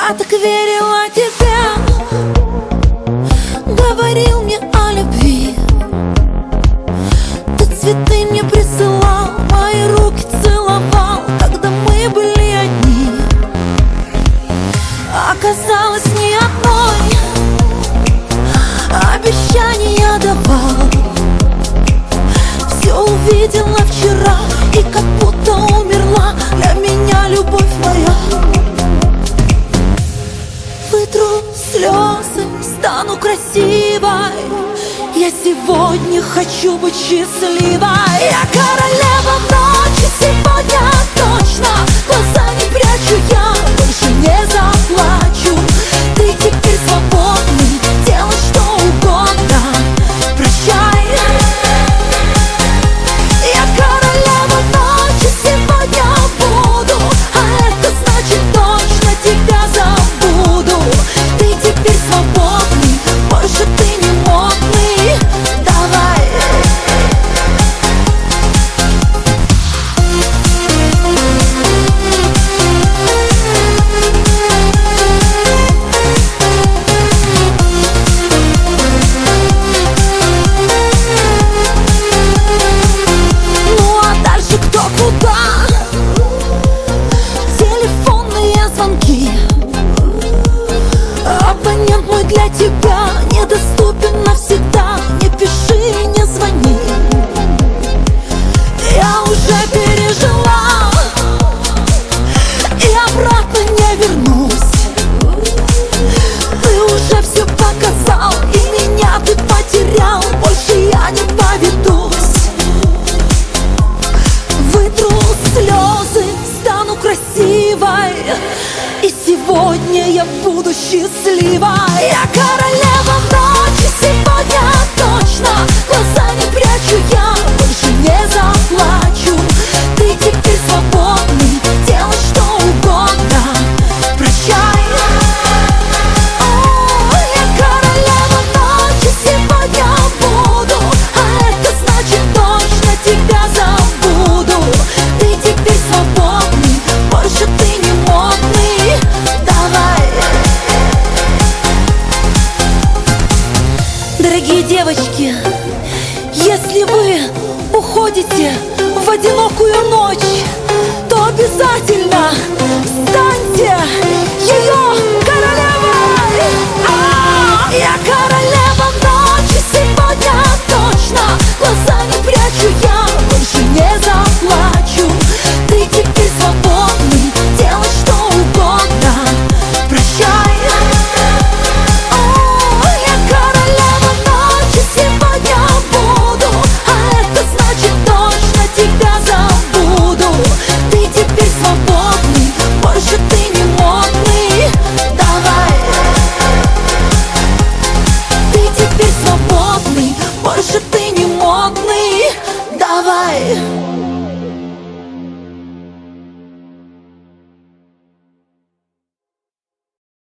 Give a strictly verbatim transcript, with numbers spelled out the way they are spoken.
Я так верила тебе, говорил мне о любви. Ты цветы мне присылал, мои руки целовал, когда мы были одни. Оказалось, ни одной обещания давал. Все увидела вчера и как будто умерла для меня любовь моя. Вытру слезы, стану красивой. Я сегодня хочу быть счастливой. Я королева ночи, сегодня точно. Глаза не прячу, я больше не заплачу. Ты теперь свободный, делай что угодно. Прощай. Я королева ночи, сегодня буду, а это значит точно тебя забуду. Ты теперь свободный, больше ты не модный. Давай. Ну а дальше кто куда? Телефонные звонки. Абонент мой для тебя недоступен навсегда. Не пиши, не звони. Я уже пережила и обратно не вернусь. Ты уже все показал, и меня ты потерял. Больше я не поведусь. Вытру слезы, стану красивой. И сегодня я буду счастливой. Я королева ночи, сегодня точно. Глаза не прячу, я больше не заплачу. Ты теперь свободный, делай что угодно. Прощай. О, я королева ночи, сегодня буду, а это значит точно тебя забуду. Ты теперь свободный, больше ты не модный. Давай. Дорогие девочки, если вы уходите в одинокую ночь, то обязательно станьте ее королевой. А, я королева ночи, сегодня точно. Глаза не прячу, я больше не заплачу. Ты теперь свободный, делай что угодно. Прощай. О, я королева ночи, сегодня буду, а это значит точно тебя забуду. Ты теперь свободный, больше ты не модный. Давай. Ты теперь свободный, больше ты не модный. Давай.